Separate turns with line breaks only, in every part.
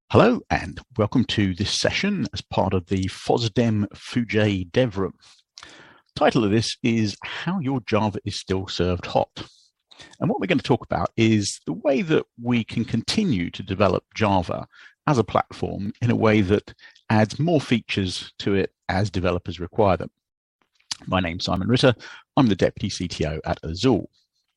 Hello and welcome to this session as part of the FOSDEM Fujay Dev Room. Title of this is How Your Java is Still Served Hot. And what we're going to talk about is the way that we can continue to develop Java as a platform in a way that adds more features to it as developers require them. My name's Simon Ritter. I'm the Deputy CTO at Azul.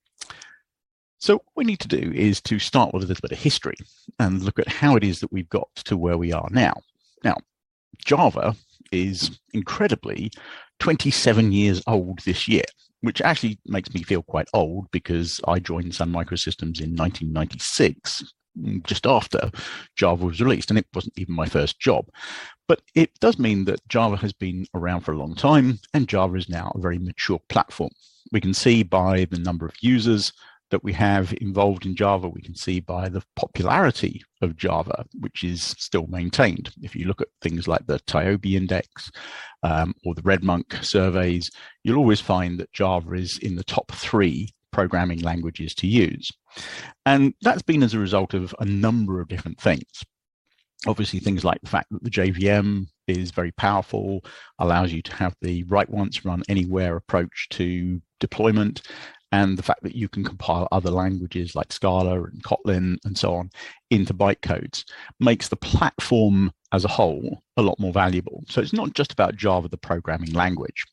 So what we need to do is to start with a little bit of history and look at how it is that we've got to where we are now. Now, Java is incredibly 27 years old this year, which actually makes me feel quite old because I joined Sun Microsystems in 1996, just after Java was released, and it wasn't even my first job. But it does mean that Java has been around for a long time, and Java is now a very mature platform. We can see by the number of users that we have involved in Java, we can see by the popularity of Java, which is still maintained. If you look at things like the TIOBE index or the RedMonk surveys, you'll always find that Java is in the top 3 programming languages to use. And that's been as a result of a number of different things. Obviously, things like the fact that the JVM is very powerful, allows you to have the write once, run anywhere approach to deployment, and the fact that you can compile other languages like Scala and Kotlin and so on into bytecodes makes the platform as a whole a lot more valuable. So it's not just about Java, the programming language.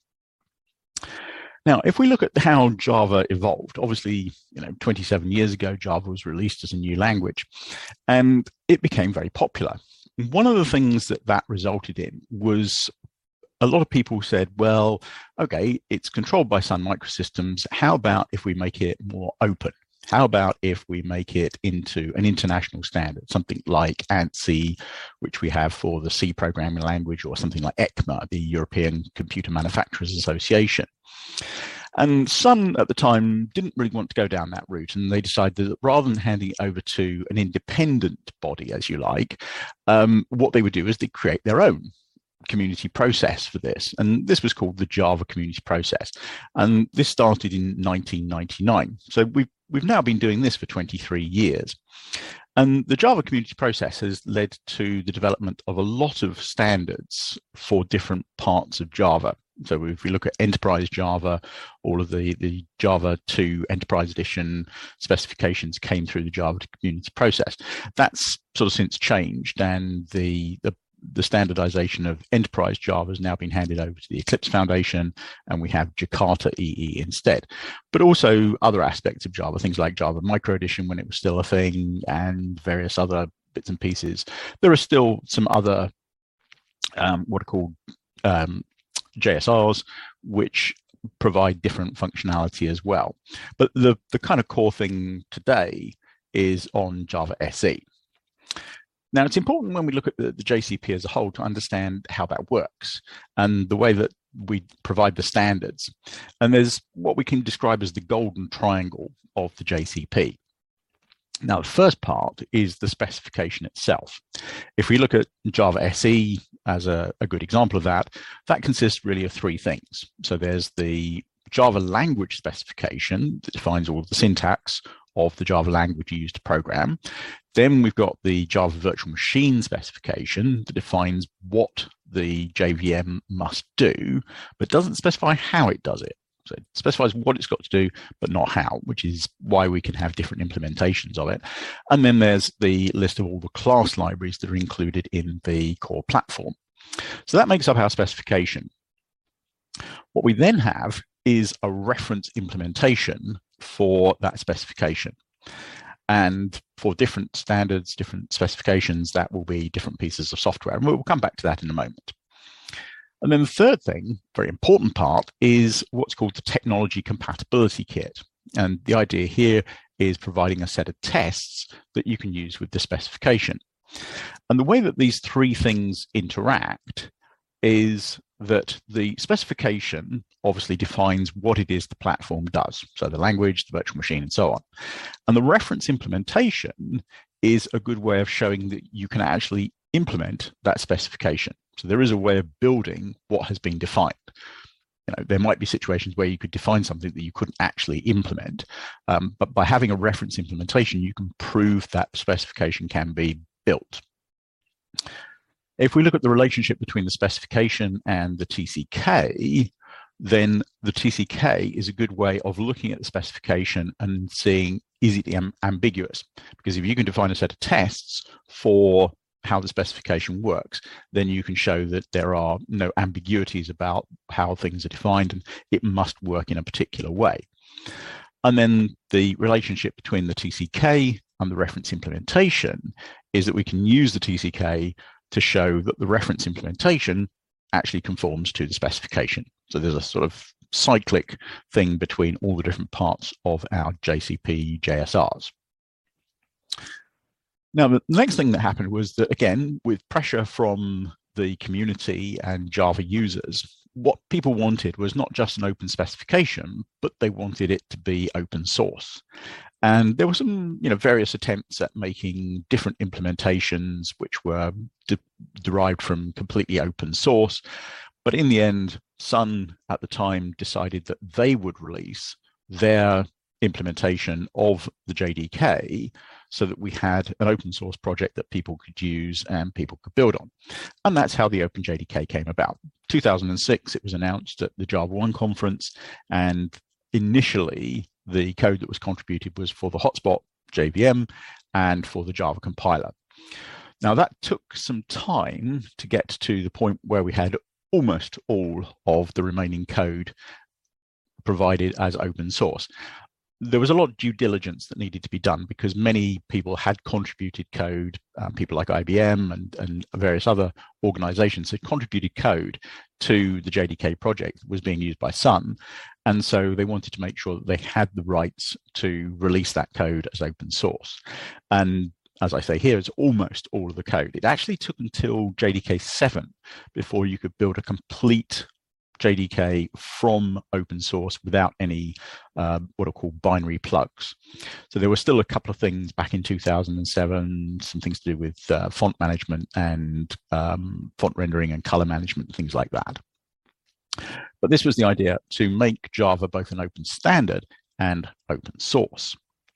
Now, if we look at how Java evolved, obviously, 27 years ago, Java was released as a new language, and it became very popular. One of the things that resulted in was a lot of people said, well, okay, it's controlled by Sun Microsystems. How about if we make it more open? How about if we make it into an international standard, something like ANSI, which we have for the C programming language, or something like ECMA, the European Computer Manufacturers Association. And Sun at the time didn't really want to go down that route, and they decided that rather than handing it over to an independent body, as you like, what they would do is they'd create their own community process for this, and this was called the Java Community Process, and this started in 1999. So we've now been doing this for 23 years, and the Java Community Process has led to the development of a lot of standards for different parts of Java. So if we look at Enterprise Java, all of the Java 2 Enterprise Edition specifications came through the Java Community Process. That's sort of since changed, and the standardization of Enterprise Java has now been handed over to the Eclipse Foundation, and we have Jakarta EE instead. But also other aspects of Java, things like Java Micro Edition when it was still a thing, and various other bits and pieces. There are still some other what are called JSRs, which provide different functionality as well. But the kind of core thing today is on Java SE. Now, it's important when we look at the JCP as a whole to understand how that works and the way that we provide the standards. And there's what we can describe as the golden triangle of the JCP. Now, the first part is the specification itself. If we look at Java SE as a good example of that, that consists really of 3 things. So there's the Java language specification that defines all of the syntax of the Java language used to program. Then we've got the Java virtual machine specification that defines what the JVM must do, but doesn't specify how it does it. So it specifies what it's got to do, but not how, which is why we can have different implementations of it. And then there's the list of all the class libraries that are included in the core platform. So that makes up our specification. What we then have is a reference implementation for that specification. And for different standards, different specifications, that will be different pieces of software. And we'll come back to that in a moment. And then the third thing, very important part, is what's called the technology compatibility kit. And the idea here is providing a set of tests that you can use with the specification. And the way that these 3 things interact is that the specification obviously defines what it is the platform does. So the language, the virtual machine, and so on. And the reference implementation is a good way of showing that you can actually implement that specification. So there is a way of building what has been defined. There might be situations where you could define something that you couldn't actually implement, but by having a reference implementation, you can prove that the specification can be built. If we look at the relationship between the specification and the TCK, then the TCK is a good way of looking at the specification and seeing, is it ambiguous? Because if you can define a set of tests for how the specification works, then you can show that there are no ambiguities about how things are defined and it must work in a particular way. And then the relationship between the TCK and the reference implementation is that we can use the TCK to show that the reference implementation actually conforms to the specification. So there's a sort of cyclic thing between all the different parts of our JCP JSRs. Now, the next thing that happened was that, again, with pressure from the community and Java users, what people wanted was not just an open specification, but they wanted it to be open source. And there were some, various attempts at making different implementations which were derived from completely open source. But in the end, Sun at the time decided that they would release their implementation of the JDK so that we had an open source project that people could use and people could build on. And that's how the OpenJDK came about. 2006, it was announced at the JavaOne conference, and initially the code that was contributed was for the hotspot JVM and for the Java compiler. Now that took some time to get to the point where we had almost all of the remaining code provided as open source. There was a lot of due diligence that needed to be done because many people had contributed code, people like IBM and various other organizations had contributed code to the JDK project that was being used by Sun. And so they wanted to make sure that they had the rights to release that code as open source. And as I say here, it's almost all of the code. It actually took until JDK 7 before you could build a complete JDK from open source without any what are called binary plugs. So there were still a couple of things back in 2007, some things to do with font management and font rendering and color management, things like that. But this was the idea, to make Java both an open standard and open source.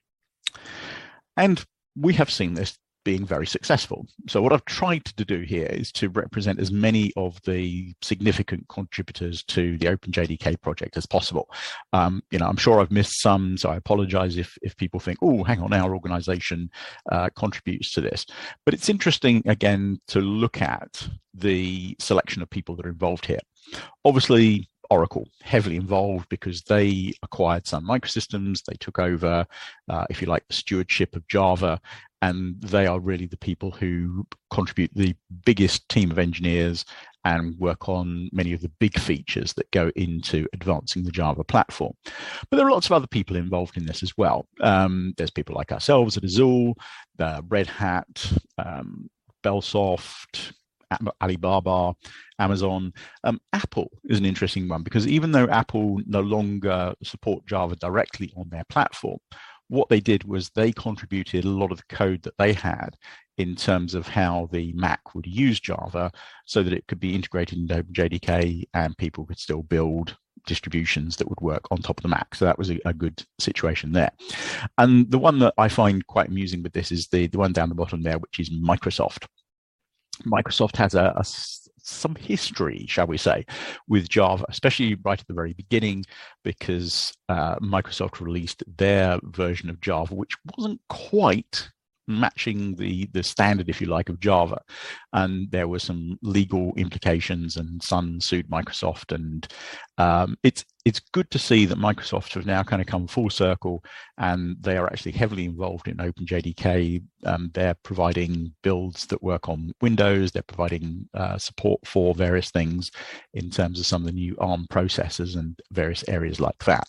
And we have seen this being very successful. So what I've tried to do here is to represent as many of the significant contributors to the OpenJDK project as possible. I'm sure I've missed some, so I apologize if people think, oh, hang on, our organization contributes to this. But it's interesting, again, to look at the selection of people that are involved here. Obviously, Oracle heavily involved because they acquired Sun Microsystems. They took over, if you like, the stewardship of Java, and they are really the people who contribute the biggest team of engineers and work on many of the big features that go into advancing the Java platform. But there are lots of other people involved in this as well. There's people like ourselves at Azul, Red Hat, Bellsoft, Alibaba, Amazon. Apple is an interesting one because even though Apple no longer support Java directly on their platform, what they did was they contributed a lot of the code that they had in terms of how the Mac would use Java so that it could be integrated into OpenJDK and people could still build distributions that would work on top of the Mac. So that was a good situation there. And the one that I find quite amusing with this is the one down the bottom there, which is Microsoft. Microsoft has some history, shall we say, with Java, especially right at the very beginning, because Microsoft released their version of Java, which wasn't quite matching the standard, if you like, of Java. And there were some legal implications, and Sun sued Microsoft. And it's good to see that Microsoft have now kind of come full circle, and they are actually heavily involved in OpenJDK. They're providing builds that work on Windows. They're providing support for various things in terms of some of the new ARM processors and various areas like that.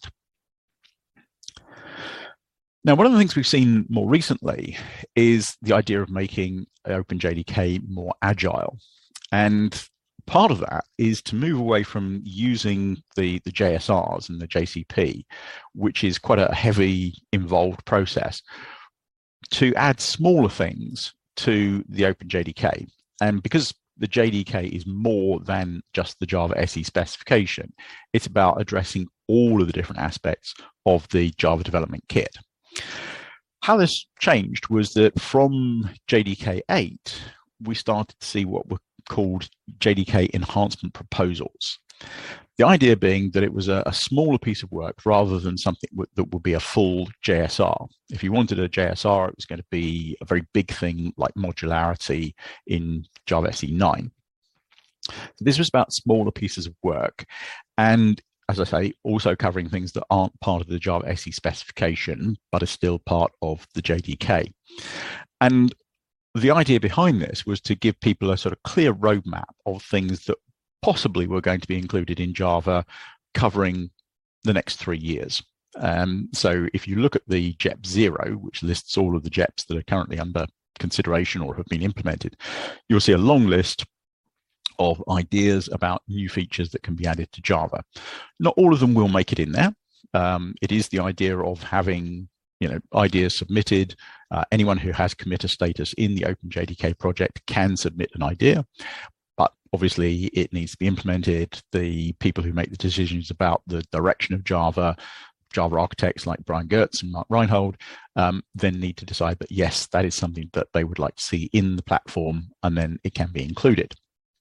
Now, one of the things we've seen more recently is the idea of making OpenJDK more agile. And part of that is to move away from using the JSRs and the JCP, which is quite a heavy, involved process, to add smaller things to the OpenJDK. And because the JDK is more than just the Java SE specification, it's about addressing all of the different aspects of the Java development kit. How this changed was that from JDK 8, we started to see what were called JDK enhancement proposals. The idea being that it was a smaller piece of work rather than something that would be a full JSR. If you wanted a JSR, it was going to be a very big thing like modularity in Java SE 9. So this was about smaller pieces of work. And as I say, also covering things that aren't part of the Java SE specification, but are still part of the JDK. And the idea behind this was to give people a sort of clear roadmap of things that possibly were going to be included in Java covering the next 3 years. So if you look at the JEP 0, which lists all of the JEPs that are currently under consideration or have been implemented, you'll see a long list of ideas about new features that can be added to Java. Not all of them will make it in there. It is the idea of having ideas submitted. Anyone who has committer status in the OpenJDK project can submit an idea, but obviously it needs to be implemented. The people who make the decisions about the direction of Java architects like Brian Gertz and Mark Reinhold, then need to decide that yes, that is something that they would like to see in the platform, and then it can be included.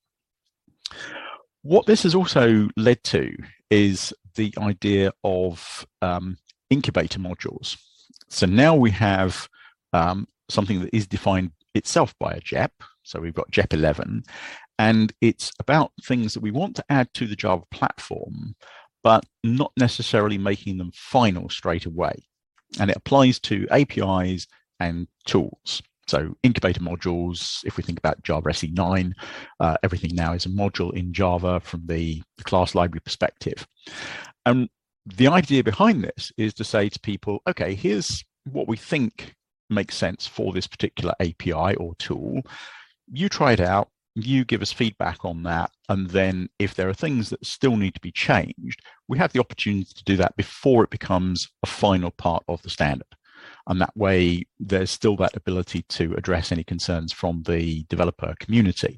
What this has also led to is the idea of incubator modules. So now we have something that is defined itself by a JEP. So we've got JEP 11, and it's about things that we want to add to the Java platform, but not necessarily making them final straight away. And it applies to APIs and tools. So incubator modules, if we think about Java SE 9, everything now is a module in Java from the class library perspective. And the idea behind this is to say to people, okay, here's what we think makes sense for this particular API or tool. You try it out, you give us feedback on that, and then if there are things that still need to be changed, we have the opportunity to do that before it becomes a final part of the standard. And that way, there's still that ability to address any concerns from the developer community.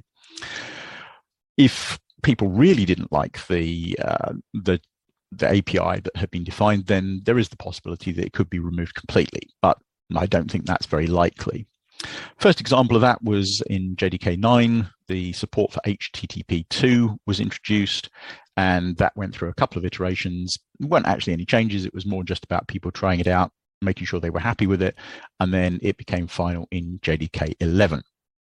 If people really didn't like the API that had been defined, then there is the possibility that it could be removed completely, but I don't think that's very likely. First example of that was in JDK 9, the support for HTTP2 was introduced, and that went through a couple of iterations. There weren't actually any changes, it was more just about people trying it out, making sure they were happy with it, and then it became final in JDK 11.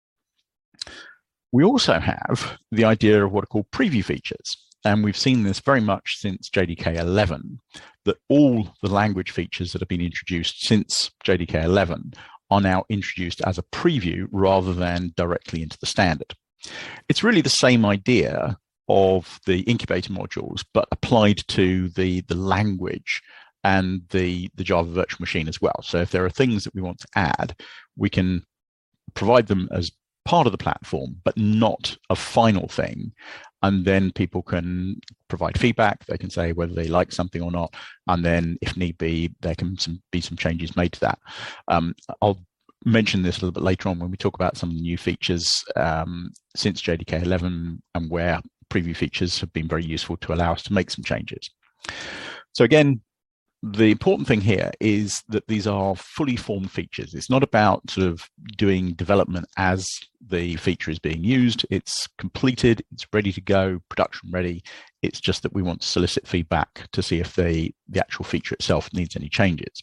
We also have the idea of what are called preview features, and we've seen this very much since JDK 11, that all the language features that have been introduced since JDK 11 are now introduced as a preview rather than directly into the standard. It's really the same idea of the incubator modules, but applied to the language and the Java virtual machine as well. So if there are things that we want to add, we can provide them as part of the platform, but not a final thing. And then people can provide feedback. They can say whether they like something or not. And then if need be, there can be some changes made to that. I'll mention this a little bit later on when we talk about some of the new features since JDK 11 and where preview features have been very useful to allow us to make some changes. So again, the important thing here is that these are fully formed features. It's not about sort of doing development as the feature is being used. It's completed, it's ready to go, production ready. It's just that we want to solicit feedback to see if the actual feature itself needs any changes.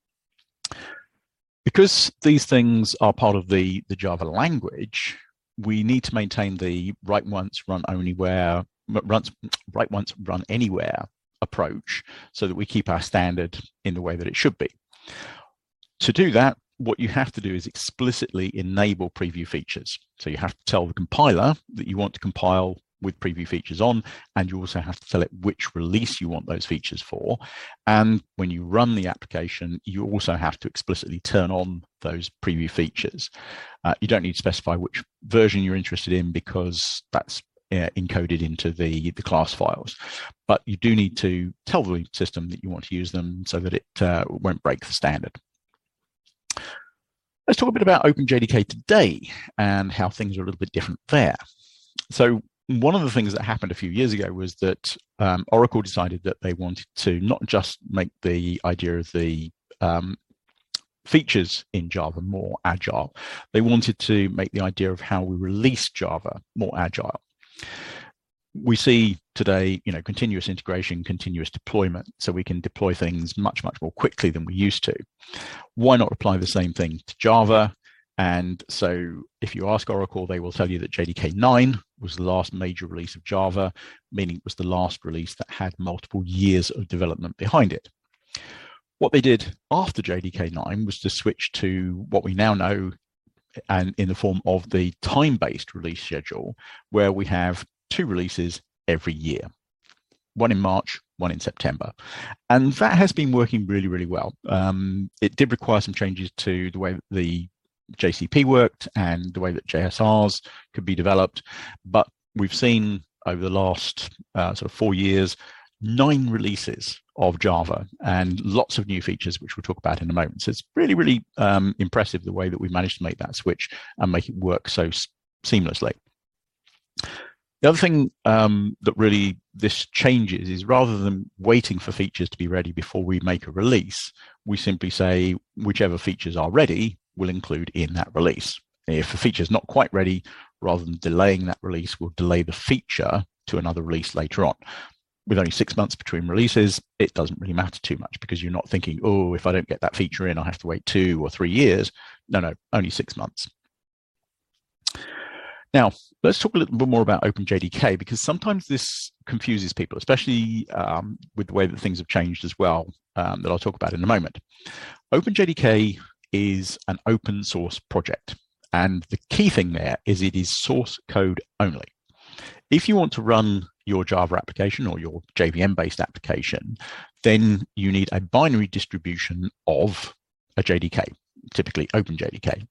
Because these things are part of the Java language, we need to maintain the write once, run anywhere approach so that we keep our standard in the way that it should be. To do that, what you have to do is explicitly enable preview features. So you have to tell the compiler that you want to compile with preview features on, and you also have to tell it which release you want those features for. And when you run the application, you also have to explicitly turn on those preview features. You don't need to specify which version you're interested in because that's encoded into the class files, but you do need to tell the system that you want to use them so that it won't break the standard. Let's talk a bit about OpenJDK today and how things are a little bit different there. So one of the things that happened a few years ago was that Oracle decided that they wanted to not just make the idea of the features in Java more agile. They wanted to make the idea of how we release Java more agile. We see today, continuous integration, continuous deployment, so we can deploy things much, much more quickly than we used to. Why not apply the same thing to Java? And so if you ask Oracle, they will tell you that JDK 9 was the last major release of Java, meaning it was the last release that had multiple years of development behind it. What they did after JDK 9 was to switch to what we now know and in the form of the time-based release schedule, where we have 2 releases every year, one in March, one in September. And that has been working really, really well. It did require some changes to the way that the JCP worked and the way that JSRs could be developed. But we've seen over the last sort of 4 years, 9 releases of Java and lots of new features, which we'll talk about in a moment. So it's really, really impressive the way that we've managed to make that switch and make it work so seamlessly. The other thing that really this changes is, rather than waiting for features to be ready before we make a release, we simply say whichever features are ready will include in that release. If a feature is not quite ready, rather than delaying that release, we'll delay the feature to another release later on. With only 6 months between releases, it doesn't really matter too much, because you're not thinking, oh, if I don't get that feature in, I have to wait 2 or 3 years. No, only 6 months. Now, let's talk a little bit more about OpenJDK, because sometimes this confuses people, especially with the way that things have changed as well, that I'll talk about in a moment. OpenJDK is an open source project, and the key thing there is it is source code only. If you want to run your Java application or your JVM-based application, then you need a binary distribution of a JDK, typically OpenJDK.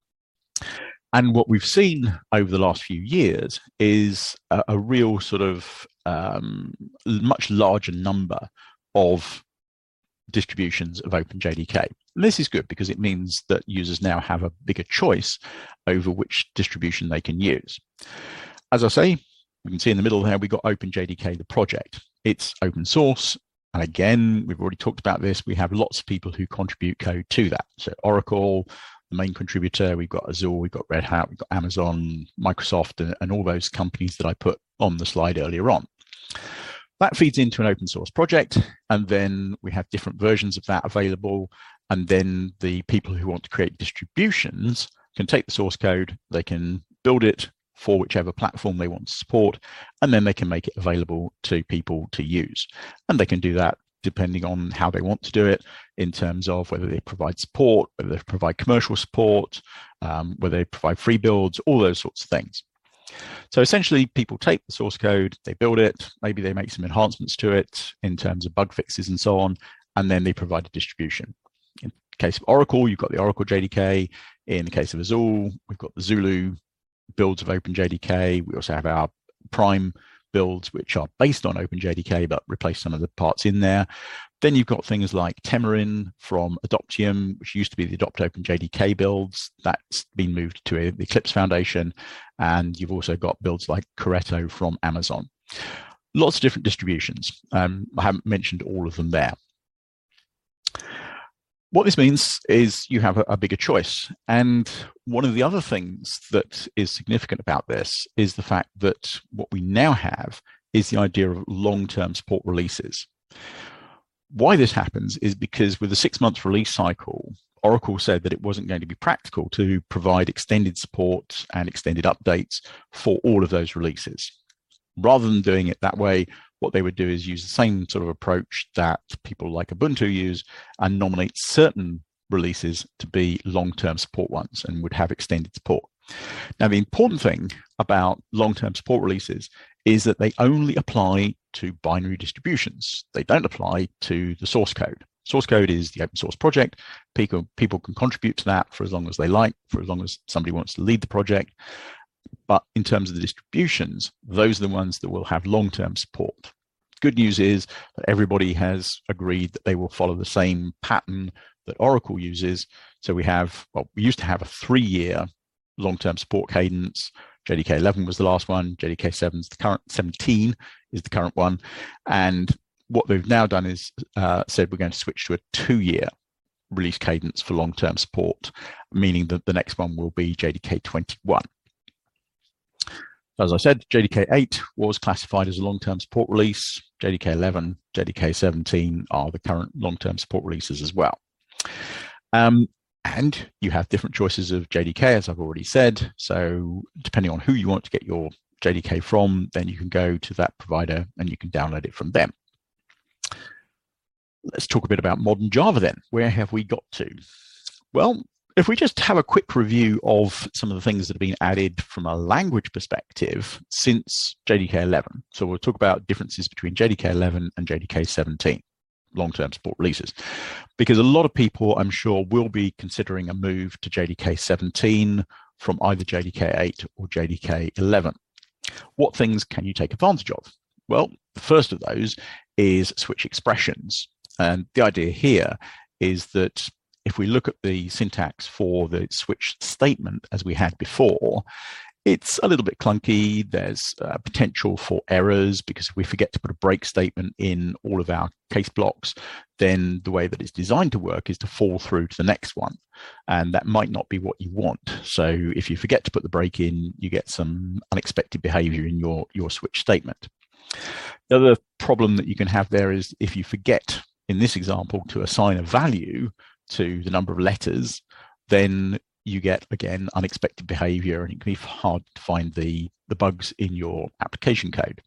And what we've seen over the last few years is a real sort of much larger number of distributions of OpenJDK. And this is good, because it means that users now have a bigger choice over which distribution they can use. As I say, we can see in the middle there, we've got OpenJDK, the project. It's open source. And again, we've already talked about this. We have lots of people who contribute code to that. So Oracle, the main contributor, we've got Azure, we've got Red Hat, we've got Amazon, Microsoft, and all those companies that I put on the slide earlier on. That feeds into an open source project, and then we have different versions of that available. And then the people who want to create distributions can take the source code, they can build it for whichever platform they want to support, and then they can make it available to people to use. And they can do that depending on how they want to do it, in terms of whether they provide support, whether they provide commercial support, whether they provide free builds, all those sorts of things. So essentially, people take the source code, they build it, maybe they make some enhancements to it in terms of bug fixes and so on, and then they provide a distribution. In the case of Oracle, you've got the Oracle JDK. In the case of Azure, we've got the Zulu builds of OpenJDK. We also have our Prime builds, which are based on OpenJDK, but replace some of the parts in there. Then you've got things like Temurin from Adoptium, which used to be the Adopt OpenJDK builds. That's been moved to the Eclipse Foundation. And you've also got builds like Corretto from Amazon. Lots of different distributions. I haven't mentioned all of them there. What this means is you have a bigger choice. And one of the other things that is significant about this is the fact that what we now have is the idea of long-term support releases. Why this happens is because with a 6-month release cycle, Oracle said that it wasn't going to be practical to provide extended support and extended updates for all of those releases. Rather than doing it that way, what they would do is use the same sort of approach that people like Ubuntu use and nominate certain releases to be long-term support ones and would have extended support. Now, the important thing about long-term support releases is that they only apply to binary distributions. They don't apply to the source code. Source code is the open source project. People can contribute to that for as long as they like, for as long as somebody wants to lead the project. But in terms of the distributions, those are the ones that will have long-term support. Good news is that everybody has agreed that they will follow the same pattern that Oracle uses. So we used to have a 3-year long-term support cadence. JDK 11 was the last one. JDK 7 is the current, 17 is the current one. And what they've now done is said we're going to switch to a 2-year release cadence for long-term support, meaning that the next one will be JDK 21. As I said, JDK 8 was classified as a long-term support release. JDK 11, JDK 17 are the current long-term support releases as well. And you have different choices of JDK, as I've already said. So depending on who you want to get your JDK from, then you can go to that provider and you can download it from them. Let's talk a bit about modern Java then. Where have we got to? Well, if we just have a quick review of some of the things that have been added from a language perspective since JDK 11. So we'll talk about differences between JDK 11 and JDK 17, long-term support releases, because a lot of people, I'm sure, will be considering a move to JDK 17 from either JDK 8 or JDK 11. What things can you take advantage of? Well, the first of those is switch expressions. And the idea here is that if we look at the syntax for the switch statement as we had before, it's a little bit clunky. There's potential for errors because if we forget to put a break statement in all of our case blocks, then the way that it's designed to work is to fall through to the next one. And that might not be what you want. So if you forget to put the break in, you get some unexpected behavior in your switch statement. The other problem that you can have there is if you forget, in this example, to assign a value to the number of letters, then you get, again, unexpected behavior, and it can be hard to find the bugs in your application code.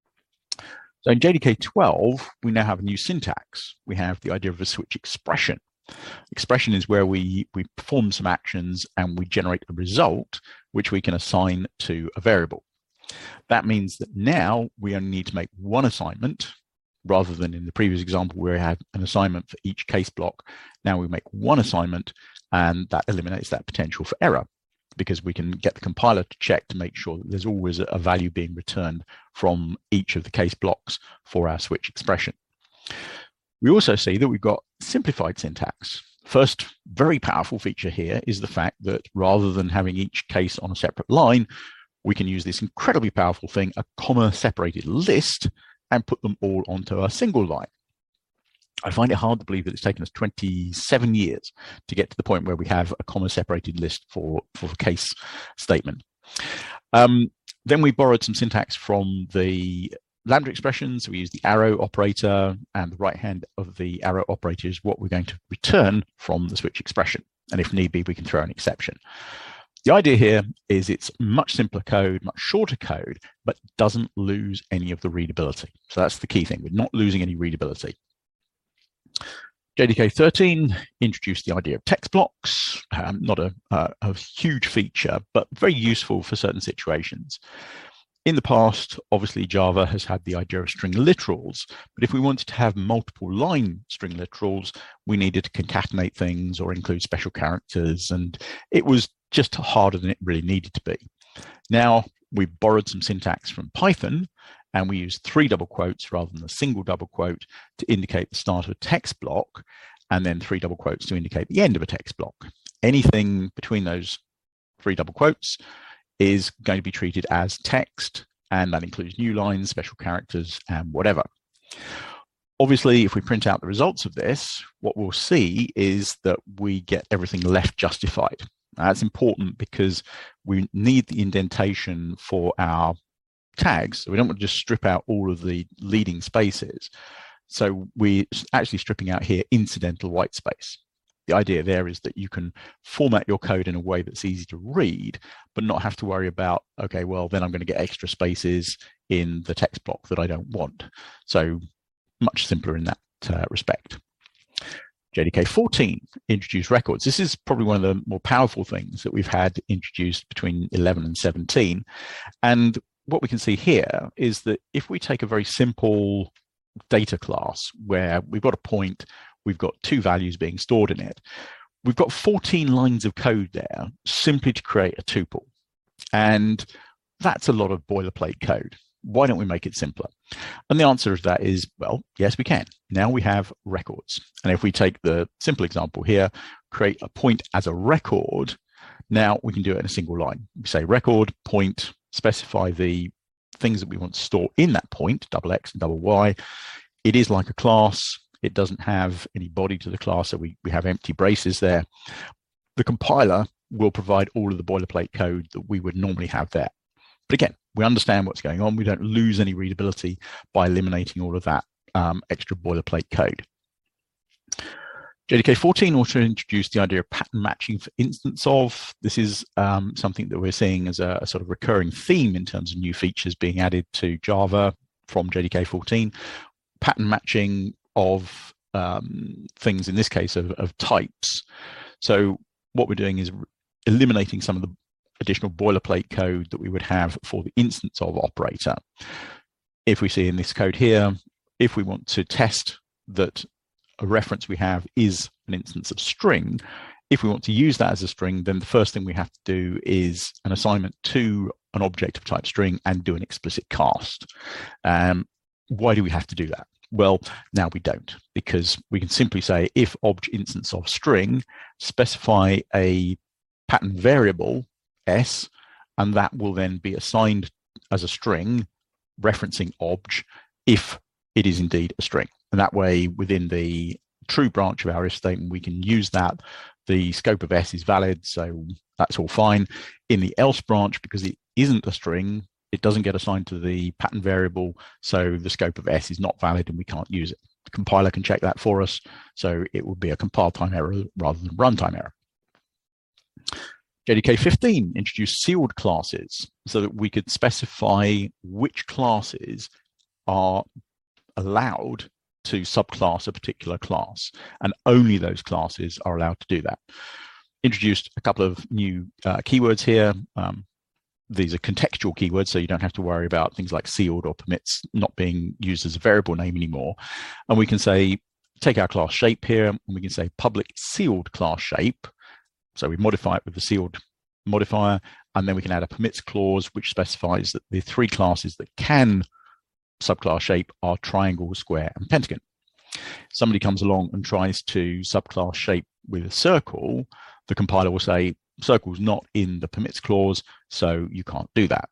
So in JDK 12, we now have a new syntax. We have the idea of a switch expression. Expression is where we perform some actions and we generate a result, which we can assign to a variable. That means that now we only need to make one assignment, rather than in the previous example where we had an assignment for each case block. Now we make one assignment, and that eliminates that potential for error because we can get the compiler to check to make sure that there's always a value being returned from each of the case blocks for our switch expression. We also see that we've got simplified syntax. First very powerful feature here is the fact that rather than having each case on a separate line, we can use this incredibly powerful thing, a comma-separated list, and put them all onto a single line. I find it hard to believe that it's taken us 27 years to get to the point where we have a comma-separated list for the case statement. Then we borrowed some syntax from the Lambda expressions. We use the arrow operator, and the right hand of the arrow operator is what we're going to return from the switch expression. And if need be, we can throw an exception. The idea here is it's much simpler code, much shorter code, but doesn't lose any of the readability. So that's the key thing. We're not losing any readability. JDK 13 introduced the idea of text blocks, not a huge feature, but very useful for certain situations. In the past, obviously, Java has had the idea of string literals, but if we wanted to have multiple line string literals, we needed to concatenate things or include special characters, and it was just harder than it really needed to be. Now, we borrowed some syntax from Python, and we used 3 double quotes rather than a single double quote to indicate the start of a text block, and then 3 double quotes to indicate the end of a text block. Anything between those 3 double quotes is going to be treated as text, and that includes new lines, special characters, and whatever. Obviously, if we print out the results of this, what we'll see is that we get everything left justified. That's important because we need the indentation for our tags. So we don't want to just strip out all of the leading spaces. So we're actually stripping out here incidental white space. The idea there is that you can format your code in a way that's easy to read, but not have to worry about, okay, well, then I'm going to get extra spaces in the text block that I don't want. So much simpler in that respect. JDK 14 introduced records. This is probably one of the more powerful things that we've had introduced between 11 and 17. And what we can see here is that if we take a very simple data class where we've got a point, we've got 2 values being stored in it, we've got 14 lines of code there simply to create a tuple. And that's a lot of boilerplate code. Why don't we make it simpler? And the answer to that is, well, yes, we can. Now we have records. And if we take the simple example here, create a point as a record, now we can do it in a single line. We say record, point, specify the things that we want to store in that point, double X and double Y. It is like a class. It doesn't have any body to the class, so we have empty braces there. The compiler will provide all of the boilerplate code that we would normally have there. But again, we understand what's going on. We don't lose any readability by eliminating all of that extra boilerplate code. JDK 14 also introduced the idea of pattern matching for instance of. This is something that we're seeing as a sort of recurring theme in terms of new features being added to Java from JDK 14. Pattern matching of things, in this case, of types. So what we're doing is eliminating some of the additional boilerplate code that we would have for the instance of operator. If we see in this code here, if we want to test that a reference we have is an instance of string, if we want to use that as a string, then the first thing we have to do is an assignment to an object of type string and do an explicit cast. Why do we have to do that? Well, now we don't, because we can simply say if object instance of string, specify a pattern variable s, and that will then be assigned as a string referencing obj if it is indeed a string. And that way, within the true branch of our if statement, we can use that. The scope of s is valid, so that's all fine. In the else branch, because it isn't a string, it doesn't get assigned to the pattern variable, so the scope of s is not valid and we can't use it. The compiler can check that for us, so it will be a compile time error rather than runtime error. JDK 15 introduced sealed classes so that we could specify which classes are allowed to subclass a particular class, and only those classes are allowed to do that. Introduced a couple of new keywords here. These are contextual keywords, so you don't have to worry about things like sealed or permits not being used as a variable name anymore. And we can say, take our class shape here, and we can say public sealed class shape. So we modify it with the sealed modifier, and then we can add a permits clause, which specifies that the three classes that can subclass shape are triangle, square, and pentagon. Somebody comes along and tries to subclass shape with a circle, the compiler will say, circle's not in the permits clause, so you can't do that.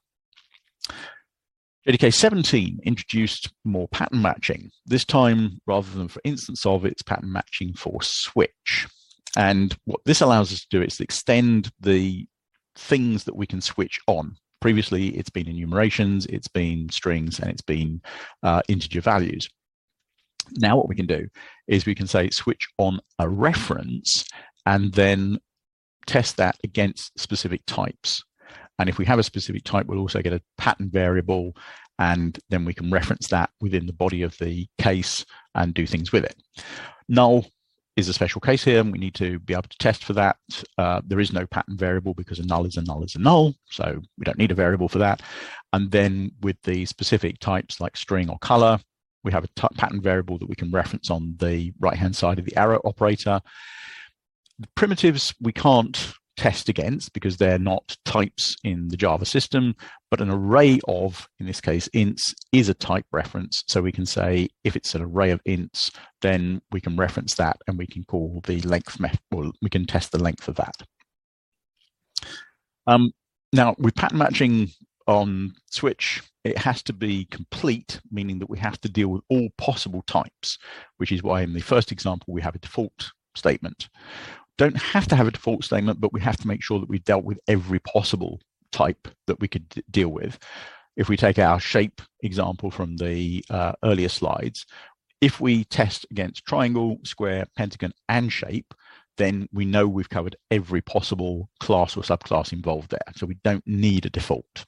JDK 17 introduced more pattern matching. This time, rather than for instance of, it's pattern matching for switch. And what this allows us to do is to extend the things that we can switch on. Previously, it's been enumerations, it's been strings, and it's been integer values. Now what we can do is we can say switch on a reference and then test that against specific types. And if we have a specific type, we'll also get a pattern variable, and then we can reference that within the body of the case and do things with it. Null is a special case here, and we need to be able to test for that. There is no pattern variable because a null is a null is a null, so we don't need a variable for that. And then with the specific types like string or color, we have a pattern variable that we can reference on the right-hand side of the arrow operator. The primitives we can't test against because they're not types in the Java system, but an array of, in this case, ints is a type reference. So we can say if it's an array of ints, then we can reference that and we can call the length method, or we can test the length of that. Now with pattern matching on switch, it has to be complete, meaning that we have to deal with all possible types, which is why in the first example, we have a default statement. Don't have to have a default statement, but we have to make sure that we've dealt with every possible type that we could deal with. If we take our shape example from the earlier slides, if we test against triangle, square, pentagon, and shape, then we know we've covered every possible class or subclass involved there. So we don't need a default.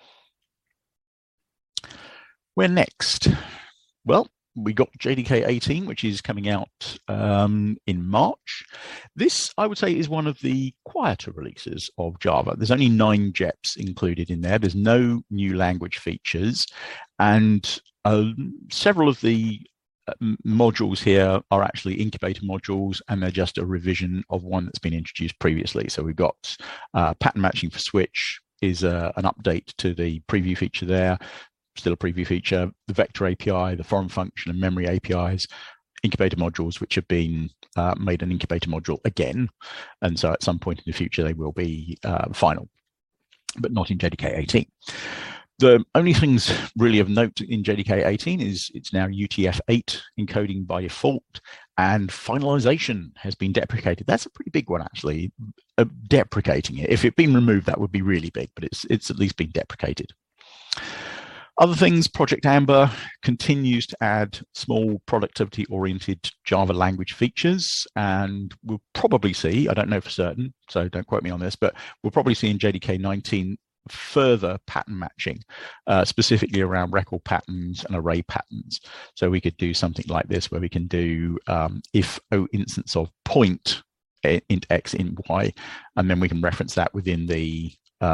Where next? Well, we got JDK 18, which is coming out in March. This, I would say, is one of the quieter releases of Java. There's only 9 JEPs included in there. There's no new language features. And several of the modules here are actually incubator modules, and they're just a revision of one that's been introduced previously. So we've got pattern matching for switch is an update to the preview feature there. Still a preview feature, the vector API, the foreign function and memory APIs, incubator modules, which have been made an incubator module again. And so at some point in the future, they will be final, but not in JDK 18. The only things really of note in JDK 18 is it's now UTF-8 encoding by default, and finalization has been deprecated. That's a pretty big one, actually. Deprecating it. If it had been removed, that would be really big, but it's at least been deprecated. Other things, Project Amber continues to add small productivity-oriented Java language features, and we'll probably see, I don't know for certain, so don't quote me on this, but we'll probably see in JDK 19 further pattern matching, specifically around record patterns and array patterns. So we could do something like this, where we can do if O instance of point int x int y, and then we can reference that within the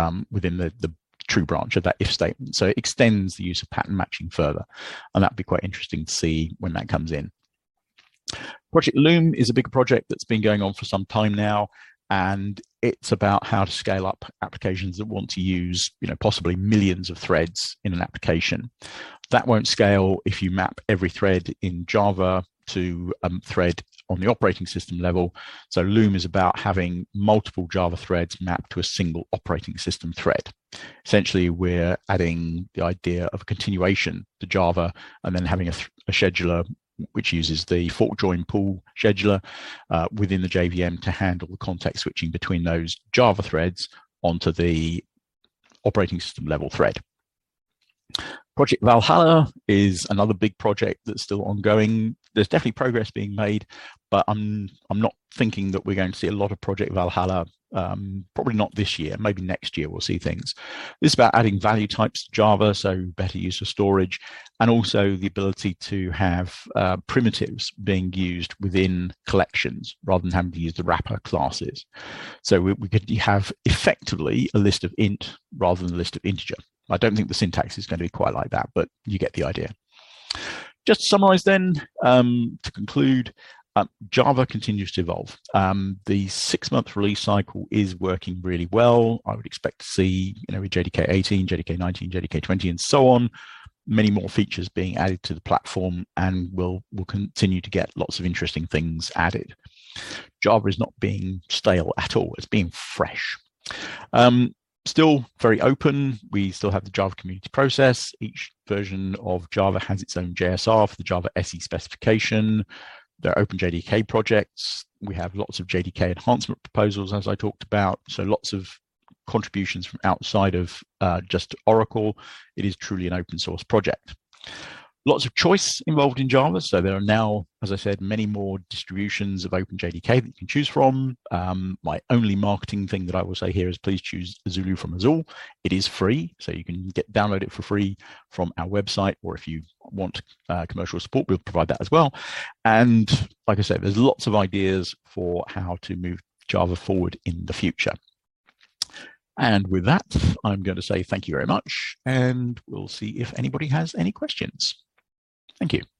true branch of that if statement. So it extends the use of pattern matching further, and that'd be quite interesting to see when that comes in. Project Loom is a big project that's been going on for some time now, and it's about how to scale up applications that want to use, possibly millions of threads in an application. That won't scale if you map every thread in Java to a thread on the operating system level. So Loom is about having multiple Java threads mapped to a single operating system thread. Essentially, we're adding the idea of a continuation to Java, and then having a scheduler which uses the fork join pull scheduler within the JVM to handle the context switching between those Java threads onto the operating system level thread. Project Valhalla is another big project that's still ongoing. There's definitely progress being made, but I'm not thinking that we're going to see a lot of Project Valhalla. Probably not this year, maybe next year we'll see things. This is about adding value types to Java, so better use of storage, and also the ability to have primitives being used within collections rather than having to use the wrapper classes. So we could have effectively a list of int rather than a list of integer. I don't think the syntax is going to be quite like that, but you get the idea. Just to summarize then, to conclude, Java continues to evolve. The 6-month release cycle is working really well. I would expect to see, with JDK 18, JDK 19, JDK 20, and so on, many more features being added to the platform, and we'll continue to get lots of interesting things added. Java is not being stale at all. It's being fresh. Still very open. We still have the Java community process. Each version of Java has its own JSR for the Java SE specification. There are open JDK projects. We have lots of JDK enhancement proposals, as I talked about. So lots of contributions from outside of just Oracle. It is truly an open source project. Lots of choice involved in Java. So there are now, as I said, many more distributions of OpenJDK that you can choose from. My only marketing thing that I will say here is please choose Zulu from Azul. It is free, so you can download it for free from our website, or if you want commercial support, we'll provide that as well. And like I said, there's lots of ideas for how to move Java forward in the future. And with that, I'm going to say thank you very much, and we'll see if anybody has any questions. Thank you.